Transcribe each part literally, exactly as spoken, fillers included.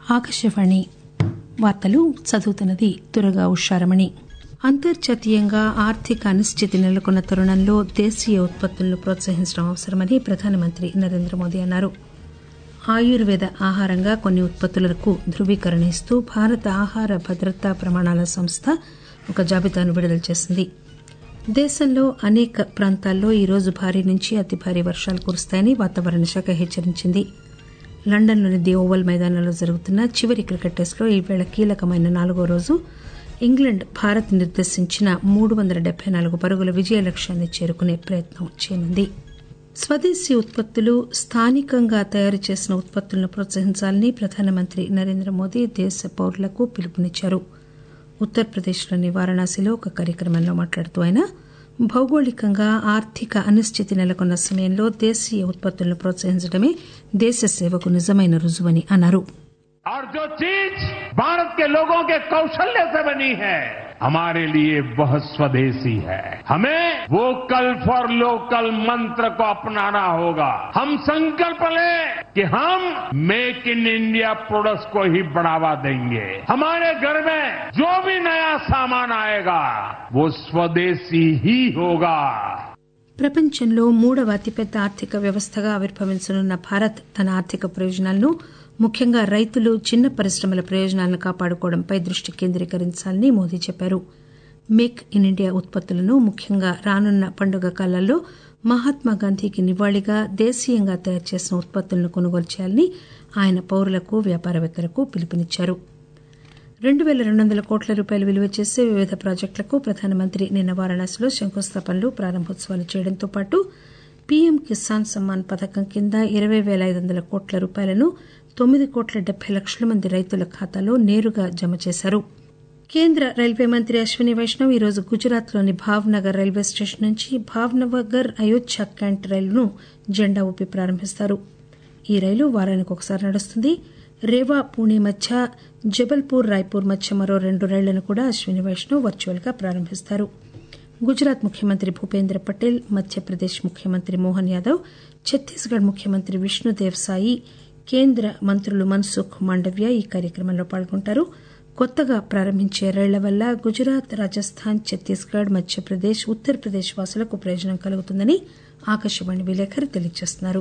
ఆకాశవాణి వార్తలు చదువుతున్నది దుర్గా ఉషారమణి. అంతర్జాతీయంగా ఆర్థిక అనిశ్చితి నెలకొన్న తరుణంలో దేశీయ ఉత్పత్తులను ప్రోత్సహించడం అవసరమని ప్రధానమంత్రి నరేంద్ర మోదీ అన్నారు. ఆయుర్వేద ఆహారంగా కొన్ని ఉత్పత్తులకు ధృవీకరణ ఇస్తూ భారత ఆహార భద్రతా ప్రమాణాల సంస్థ ఒక జాబితాను విడుదల చేసింది. దేశంలో అనేక ప్రాంతాల్లో ఈరోజు భారీ నుంచి అతి భారీ వర్షాలు కురుస్తాయని వాతావరణ శాఖ హెచ్చరించింది. లండన్లోని ది ఓవల్ మైదానంలో జరుగుతున్న చివరి క్రికెట్ టెస్టులో ఈవేళ కీలకమైన నాలుగో రోజు ఇంగ్లండ్ భారత్ నిర్దేశించిన మూడు వందల డెబ్బై నాలుగు పరుగుల విజయ లక్ష్యాన్ని చేరుకునే ప్రయత్నం చేయనుంది. స్వదేశీ ఉత్పత్తులు, స్థానికంగా తయారు చేసిన ఉత్పత్తులను ప్రోత్సహించాలని ప్రధానమంత్రి నరేంద్ర మోదీ దేశ పౌరులకు పిలుపునిచ్చారు. ఉత్తరప్రదేశ్లోని వారణాసిలో ఒక కార్యక్రమంలో మాట్లాడుతూ ఆయన భౌగోళికంగా ఆర్థిక అనిశ్చితి నెలకొన్న సమయంలో దేశీయ ఉత్పత్తులను ప్రోత్సహించడమే దేశ సేవకు నిజమైన రుజువని అన్నారు. और जो चीज भारत के लोगों के कौशल्य से बनी है हमारे लिए बहुत स्वदेशी है. हमें वोकल फॉर लोकल मंत्र को अपनाना होगा. हम संकल्प लें कि हम मेक इन इंडिया प्रोडक्ट्स को ही बढ़ावा देंगे. हमारे घर में जो भी नया सामान आएगा वो स्वदेशी ही होगा. ప్రపంచంలో మూడవ అతిపెద్ద ఆర్థిక వ్యవస్థగా ఆవిర్భవించనున్న భారత్ తన ఆర్థిక ప్రయోజనాలను, ముఖ్యంగా రైతులు, చిన్న పరిశ్రమల ప్రయోజనాలను కాపాడుకోవడంపై దృష్టి కేంద్రీకరించాలని మోదీ చెప్పారు. మేక్ ఇన్ ఇండియా ఉత్పత్తులను ముఖ్యంగా రానున్న పండుగ కాలాల్లో మహాత్మాగాంధీకి నివాళిగా దేశీయంగా తయారు చేసిన ఉత్పత్తులను కొనుగోలు చేయాలని ఆయన పౌరులకు, వ్యాపారవేత్తలకు పిలుపునిచ్చారు. రెండు పేల రెండు వందల కోట్ల రూపాయలు విలువ చేసే వివిధ ప్రాజెక్టులకు ప్రధానమంత్రి నిన్న వారణాసిలో శంకుస్థాపనలు, ప్రారంభోత్సవాలు చేయడంతో పాటు పీఎం కిసాన్ సమ్మాన్ పథకం కింద ఇరవై పేల ఐదు వందల కోట్ల రూపాయలను తొమ్మిది కోట్ల డెబ్బై లక్షల మంది రైతుల ఖాతాలో నేరుగా జమ చేశారు. కేంద్ర రైల్వే మంత్రి అశ్విని వైష్ణవ్ ఈరోజు గుజరాత్లోని భావ్నగర్ రైల్వే స్టేషన్ నుంచి భావ్నగర్ అయోధ్య క్యాంట్ రైలును జెండా ఊపి ప్రారంభిస్తారు. ఈ రైలు వారానికి ఒకసారి నడుస్తుంది. రేవా పూణే మధ్య, జబల్పూర్ రాయ్పూర్ మధ్య మరో రెండు రైళ్లను కూడా అశ్విని వైష్ణవ్ వర్చువల్ గా ప్రారంభిస్తారు. గుజరాత్ ముఖ్యమంత్రి భూపేంద్ర పటేల్, మధ్యప్రదేశ్ ముఖ్యమంత్రి మోహన్ యాదవ్, ఛత్తీస్గఢ్ ముఖ్యమంత్రి విష్ణుదేవ్ సాయి, కేంద్ర మంత్రులు మన్సుఖ్ మాండవ్య ఈ కార్యక్రమంలో పాల్గొంటారు. కొత్తగా ప్రారంభించే రైళ్ల వల్ల గుజరాత్, రాజస్థాన్, ఛత్తీస్గఢ్, మధ్యప్రదేశ్, ఉత్తరప్రదేశ్ వాసులకు ప్రయోజనం కలుగుతుందని ఆకాశవాణి విలేకరి తెలియజేస్తున్నారు.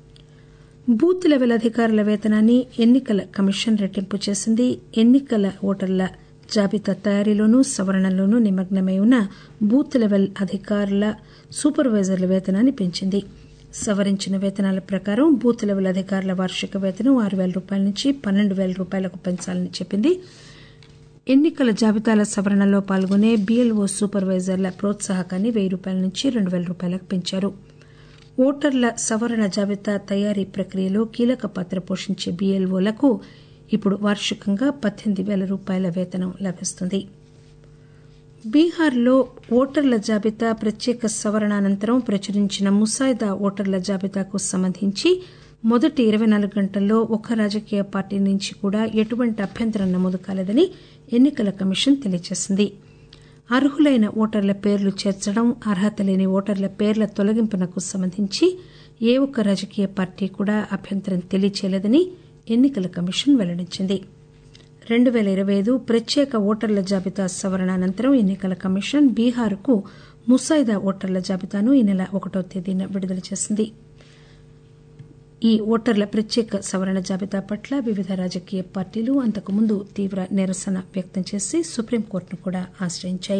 బూత్ లెవెల్ అధికారుల వేతనాన్ని ఎన్నికల కమిషన్ రెట్టింపు చేసింది. ఎన్నికల ఓటర్ల జాబితా తయారీలోనూ, సవరణలోనూ నిమగ్నమై ఉన్న బూత్ లెవెల్ అధికారుల, సూపర్వైజర్ల వేతనాన్ని పెంచింది. సవరించిన వేతనాల ప్రకారం బూత్ లెవెల్ అధికారుల వార్షిక వేతనం ఆరు పేల రూపాయల నుంచి పన్నెండు పేల రూపాయలకు పెంచాలని చెప్పింది. ఎన్నికల జాబితాల సవరణలో పాల్గొనే బీఎల్ఓ సూపర్వైజర్ల ప్రోత్సాహకాన్ని వెయ్యి రూపాయల నుంచి రెండు పేల రూపాయలకు పెంచారు. ఓటర్ల సవరణ జాబితా తయారీ ప్రక్రియలో కీలక పాత్ర పోషించే బీఎల్ఓలకు ఇప్పుడు వార్షికంగా పద్దెనిమిది పేల రూపాయల వేతనం లభిస్తుంది. బీహార్లో ఓటర్ల జాబితా ప్రత్యేక సవరణ అనంతరం ప్రచురించిన ముసాయిదా ఓటర్ల జాబితాకు సంబంధించి మొదటి ఇరవై నాలుగు గంటల్లో ఒక రాజకీయ పార్టీ నుంచి కూడా ఎటువంటి అభ్యంతరం నమోదు కాలేదని ఎన్నికల కమిషన్ తెలియజేసింది. అర్హులైన ఓటర్ల పేర్లు చేర్చడం, అర్హత లేని ఓటర్ల పేర్ల తొలగింపునకు సంబంధించి ఏ ఒక్క రాజకీయ పార్టీ కూడా అభ్యంతరం తెలియచేయలేదని ఎన్నికల కమిషన్ వెల్లడించింది. రెండు పేల ఇరవై ఐదు ప్రత్యేక ఓటర్ల జాబితా సవరణ అనంతరం ఎన్నికల కమిషన్ బీహార్కు ముసాయిదా ఓటర్ల జాబితాను ఈ నెల ఒకటో తేదీన విడుదల చేసింది. ఈ ఓటర్ల ప్రత్యేక సవరణ జాబితా పట్ల వివిధ రాజకీయ పార్టీలు అంతకుముందు తీవ్ర నిరసన వ్యక్తం చేసి సుప్రీంకోర్టును కూడా ఆశ్రయించాయి.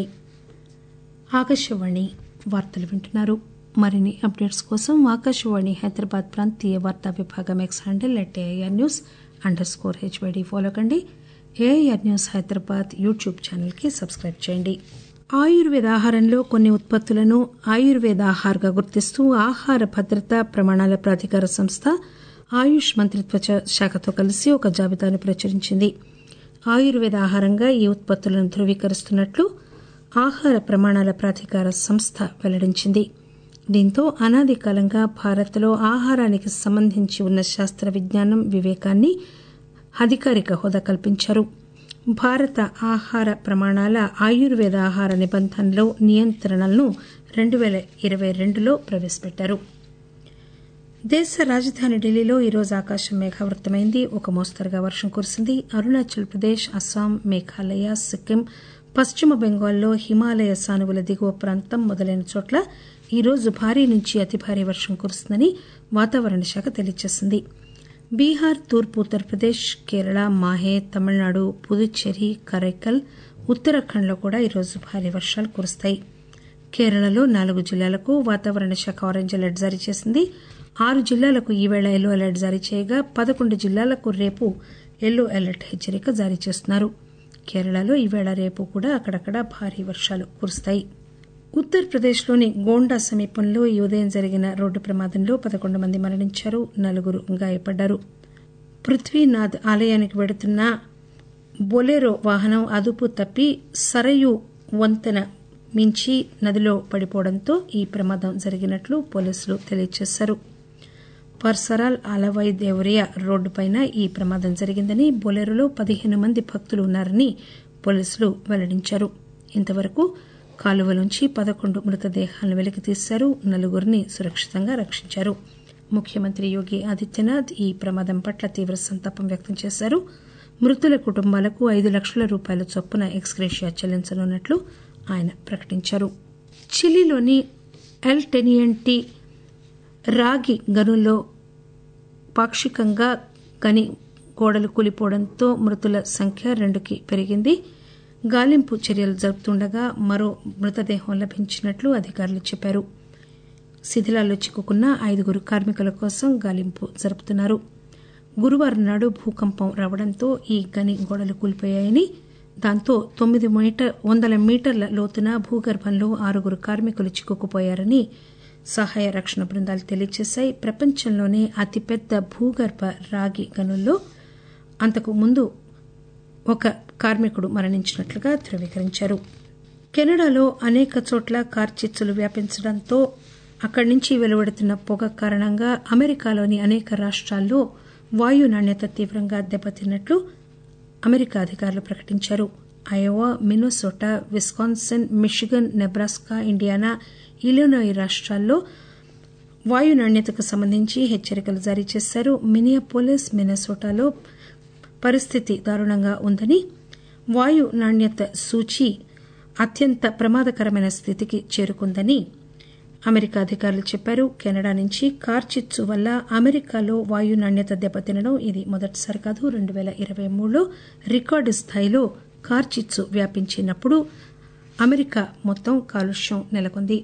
ఆకాశవాణి వార్తలు వింటున్నారు. మరిన్ని అప్డేట్స్ కోసం ఆకాశవాణి హైదరాబాద్ ప్రాంతీయ వార్తా విభాగం X handle at AIR news underscore HYD follow కండి. AIR news Hyderabad YouTube channel కి సబ్స్క్రైబ్ చేయండి. ఆయుర్వేద ఆహారంలో కొన్ని ఉత్పత్తులను ఆయుర్వేద ఆహార్గా గుర్తిస్తూ ఆహార భద్రతా ప్రమాణాల ప్రాధికార సంస్థ ఆయుష్ మంత్రిత్వ శాఖతో కలిసి ఒక జాబితాను ప్రచురించింది. ఆయుర్వేద ఆహారంగా ఈ ఉత్పత్తులను ధృవీకరిస్తున్నట్లు ఆహార ప్రమాణాల ప్రాధికార సంస్థ వెల్లడించింది. దీంతో అనాది కాలంగా భారత్లో ఆహారానికి సంబంధించి ఉన్న శాస్త్ర విజ్ఞానం, వివేకాన్ని అధికారిక హోదా కల్పించారు. భారత ఆహార ప్రమాణాల ఆయుర్వేద ఆహార నిబంధనలో నియంత్రణలను రెండు పేల ఇరవై రెండులో ప్రవేశపెట్టారు. దేశ రాజధాని ఢిల్లీలో ఈరోజు ఆకాశం మేఘావృతమైంది. ఒక మోస్తరుగా వర్షం కురిసింది. అరుణాచల్ ప్రదేశ్, అస్సాం, మేఘాలయ, సిక్కిం, పశ్చిమ బెంగాల్లో హిమాలయ సానువుల దిగువ ప్రాంతం మొదలైన చోట్ల ఈరోజు భారీ నుంచి అతి భారీ వర్షం కురుస్తుందని వాతావరణ శాఖ తెలియజేసింది. బీహార్, తూర్పు ఉత్తరప్రదేశ్, కేరళ, మాహే, తమిళనాడు, పుదుచ్చేరి, కరైకల్, ఉత్తరాఖండ్లో కూడా ఈరోజు భారీ వర్షాలు కురుస్తాయి. కేరళలో నాలుగు జిల్లాలకు వాతావరణ శాఖ ఆరెంజ్ అలర్ట్ జారీ చేసింది. ఆరు జిల్లాలకు ఈవేళ ఎల్లో అలర్ట్ జారీ చేయగా పదకొండు జిల్లాలకు రేపు ఎల్లో అలర్ట్ హెచ్చరిక జారీ చేస్తున్నారు. కేరళలో ఈవేళ రేపు కూడా అక్కడక్కడ భారీ వర్షాలు కురుస్తాయి. ఉత్తరప్రదేశ్లోని గోండా సమీపంలో ఈ ఉదయం జరిగిన రోడ్డు ప్రమాదంలో పదకొండు మంది మరణించారు, నలుగురు గాయపడ్డారు. పృథ్వీనాథ్ ఆలయానికి వెడుతున్న బొలెరో వాహనం అదుపు తప్పి సరయూ వంతెన మించి నదిలో పడిపోవడంతో ఈ ప్రమాదం జరిగినట్లు పోలీసులు తెలియజేశారు. పర్సరాల్ ఆలవై దేవరియా రోడ్డుపైన ఈ ప్రమాదం జరిగిందని, బొలెరోలో పదిహేను మంది భక్తులు ఉన్నారని పోలీసులు వెల్లడించారు. ఇంతవరకు కాలువలోంచి పదకొండు మృతదేహాలను వెలికితీశారు, నలుగురిని సురక్షితంగా రక్షించారు. ముఖ్యమంత్రి యోగి ఆదిత్యనాథ్ ఈ ప్రమాదం పట్ల తీవ్ర సంతాపం వ్యక్తం చేశారు. మృతుల కుటుంబాలకు ఐదు లక్షల రూపాయల చొప్పున ఎక్స్గ్రేషియా చెల్లించనున్నట్లు ఆయన ప్రకటించారు. చిలీలోని ఎల్ టెనియంటి రాగి గనుల్లో పాక్షికంగా గని గోడలు కూలిపోవడంతో మృతుల సంఖ్య రెండుకి పెరిగింది. గాలింపు చర్యలు జరుపుతుండగా మరో మృతదేహం లభించినట్లు అధికారులు చెప్పారు. శిథిలాల్లో చిక్కుకున్న ఐదుగురు కార్మికుల కోసం గాలింపు జరుపుతున్నారు. గురువారం నాడు భూకంపం రావడంతో ఈ గని గోడలు కూలిపోయాయని, దాంతో తొమ్మిది మీటర్ వందల మీటర్ల లోతున భూగర్భంలో ఆరుగురు కార్మికులు చిక్కుకుపోయారని సహాయ రక్షణ బృందాలు తెలియజేశాయి. ప్రపంచంలోనే అతిపెద్ద భూగర్భ రాగి గనుల్లో అంతకు ముందు ఒక కార్మికుడు మరణించినట్లుగా ధృవీకరించారు. కెనడాలో అనేక చోట్ల కార్చిచ్చులు వ్యాపించడంతో అక్కడి నుంచి వెలువడుతున్న పొగ కారణంగా అమెరికాలోని అనేక రాష్ట్రాల్లో వాయు నాణ్యత తీవ్రంగా దెబ్బతిన్నట్లు అమెరికా అధికారులు ప్రకటించారు. Iowa, Minnesota, Wisconsin, Michigan, Nebraska, Indiana, Illinois రాష్ట్రాల్లో వాయు నాణ్యతకు సంబంధించి హెచ్చరికలు జారీ చేశారు. మినియాపోలిస్, మిన్నసోటాలో పరిస్థితి దారుణంగా ఉందని, వాయు నాణ్యత సూచి అత్యంత ప్రమాదకరమైన స్థితికి చేరుకుందని అమెరికా అధికారులు చెప్పారు. కెనడా నుంచి కార్చిచ్చు వల్ల అమెరికాలో వాయు నాణ్యత దెబ్బతినడం ఇది మొదటిసారి కాదు. రెండు పేల ఇరవై మూడులో రికార్డు స్థాయిలో కార్చిచ్చు వ్యాపించినప్పుడు అమెరికా మొత్తం కాలుష్యం నెలకొంది.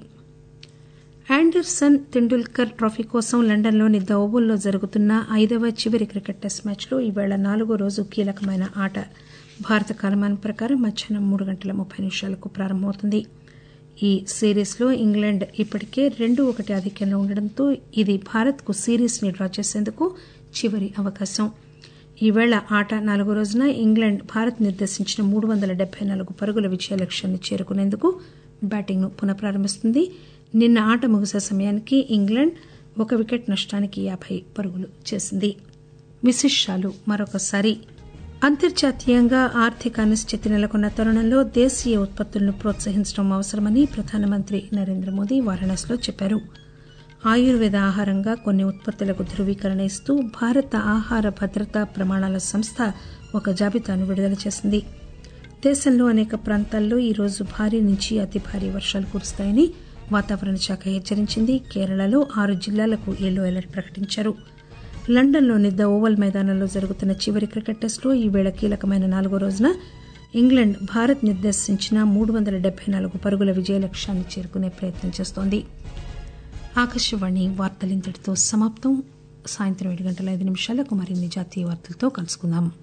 ఆండర్సన్ తెండూల్కర్ ట్రోఫీ కోసం లండన్లోని ద ఓవల్లో జరుగుతున్న ఐదవ చివరి క్రికెట్ టెస్ట్ మ్యాచ్లో ఈవేళ నాలుగో రోజు కీలకమైన ఆట భారత కాలమానం ప్రకారం మధ్యాహ్నం మూడు గంటల ముప్పై నిమిషాలకు ప్రారంభమవుతుంది. ఈ సిరీస్లో ఇంగ్లాండ్ ఇప్పటికే రెండు ఒకటి ఆధిక్యంలో ఉండడంతో ఇది భారత్కు సిరీస్ని డ్రా చేసేందుకు చివరి అవకాశం. ఈవేళ ఆట నాలుగో రోజున ఇంగ్లాండ్ భారత్ నిర్దేశించిన మూడు వందల డెబ్బై నాలుగు పరుగుల విజయ లక్ష్యాన్ని చేరుకునేందుకు బ్యాటింగ్ను పునఃప్రారంభిస్తుంది. నిన్న ఆట ముగిసే సమయానికి ఇంగ్లాండ్ ఒక వికెట్ నష్టానికి యాభై పరుగులు చేసింది. విశేషాలు మరొకసారి. అంతర్జాతీయంగా ఆర్థిక అనిశ్చితి నెలకొన్న తరుణంలో దేశీయ ఉత్పత్తులను ప్రోత్సహించడం అవసరమని ప్రధానమంత్రి నరేంద్ర మోదీ వారణాసిలో చెప్పారు. ఆయుర్వేద ఆహారంగా కొన్ని ఉత్పత్తులకు ధృవీకరణ ఇస్తూ భారత ఆహార భద్రతా ప్రమాణాల సంస్థ ఒక జాబితాను విడుదల చేసింది. దేశంలో అనేక ప్రాంతాల్లో ఈరోజు భారీ నుంచి అతి భారీ వర్షాలు కురుస్తాయని వాతావరణ శాఖ హెచ్చరించింది. కేరళలో ఆరు జిల్లాలకు ఎల్లో అలర్ట్ ప్రకటించారు. లండన్లోని ద ఓవల్ మైదానంలో జరుగుతున్న చివరి క్రికెట్ టెస్టులో ఈవేళ కీలకమైన నాలుగో రోజున ఇంగ్లాండ్ భారత్ నిర్దేశించిన మూడు వందల డెబ్బై నాలుగు పరుగుల విజయ లక్ష్యాన్ని చేరుకునే ప్రయత్నం చేస్తోంది. ఆకాశవాణి వార్తలు ఇంతటితో సమాప్తం. సాయంత్రం ఏడు గంటల ఐదు నిమిషాలకు మరిన్ని జాతీయ వార్తలతో కలుసుకుందాం.